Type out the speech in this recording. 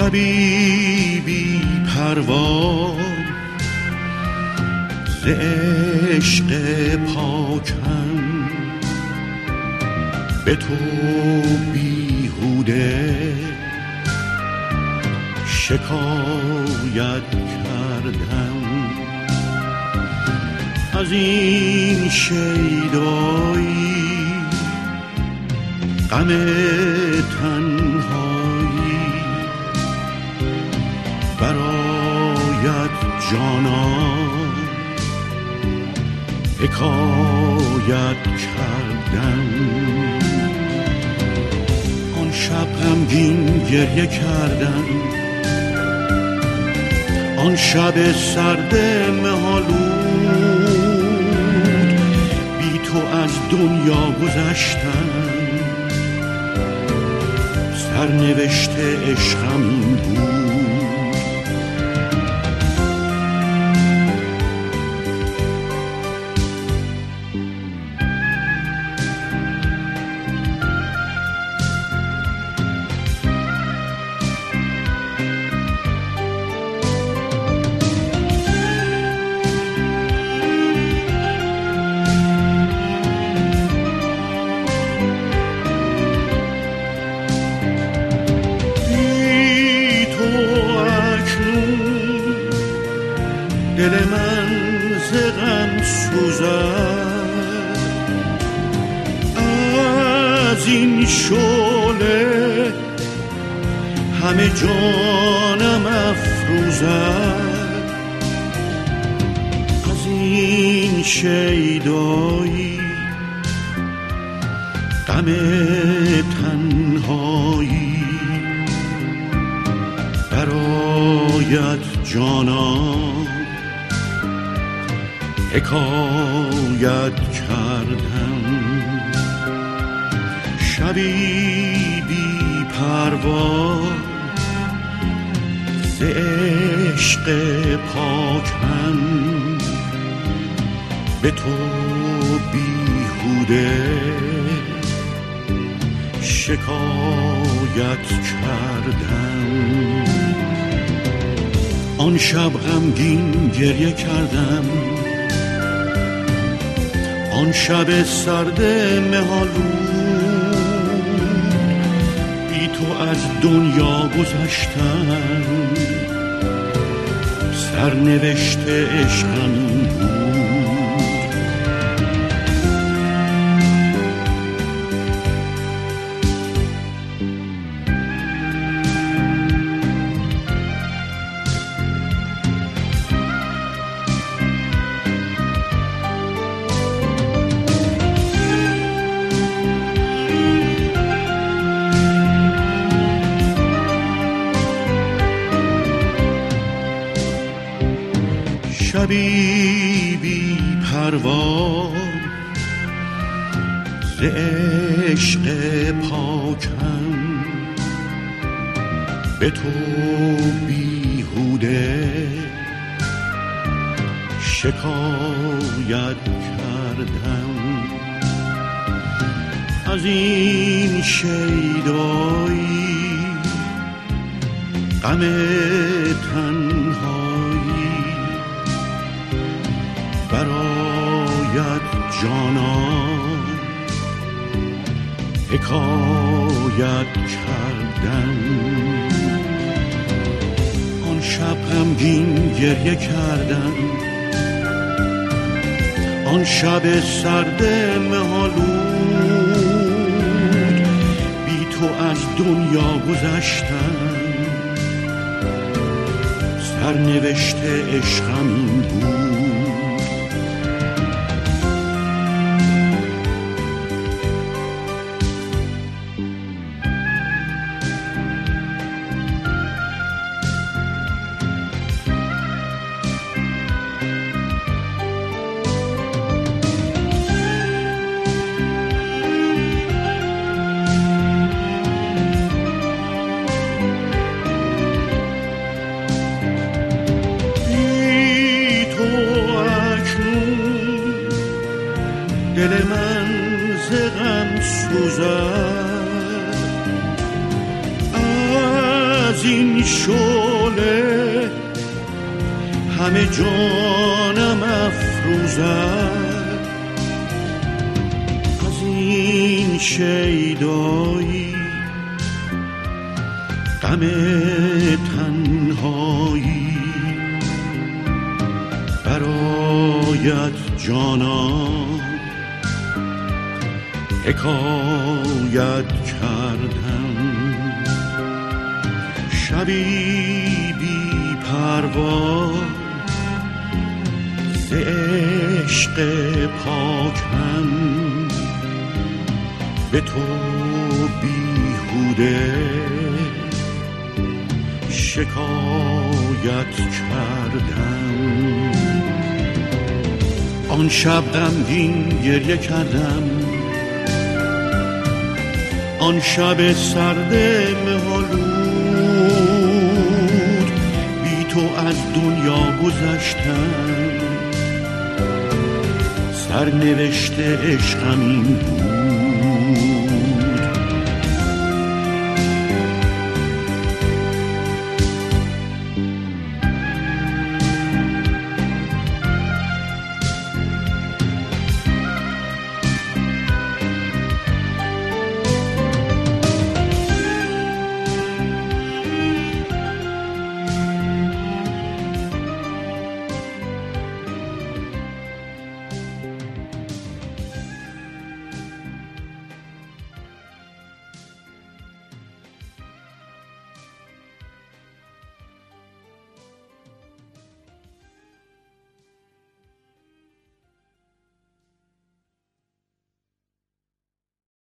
شبی بی پروا ز عشق پاکم به تو بیهوده شکایت کردم. از این شیدایی غم تنهایی برایت جانان حکایت کردم. آن شب غمگین گریه کردم، آن شب سرد مه‌آلود بی تو از دنیا گذشتم. سرنوشت عشقم این بود. دل من ز غم سوزد، از این شعله همه جانم افروزد. از این شیدایی غم تنهایی برایت جانان حکایت کردم. شبی بی پروا ز عشق پاکم به تو بیهوده شکایت کردم. آن شب غمگین گریه کردم، آن شب سرد مه‌آلود بی تو از دنیا گذشتم. سرنوشت عشقم بود. شبی بی پروا ز عشق پاکم به تو بیهوده شکایت کردم. از این شیدایی غم تنهایی برایت جانان حکایت کردم. آن شب غمگین گریه کردم، آن شب سرد مه‌آلود بی تو از دنیا گذشتم. سرنوشت عشقم این بود. شعله همه جانم افروزد، از این شیدایی غم تنهایی برایت جانان حکایت کردم. شبی بی پروا ز عشق پاکم به تو بیهوده شکایت کردم. آن شب غمگین گریه کردم، آن شب سرد مه‌آلود بی تو از دنیا گذشتم. سرنوشت عشقم این بود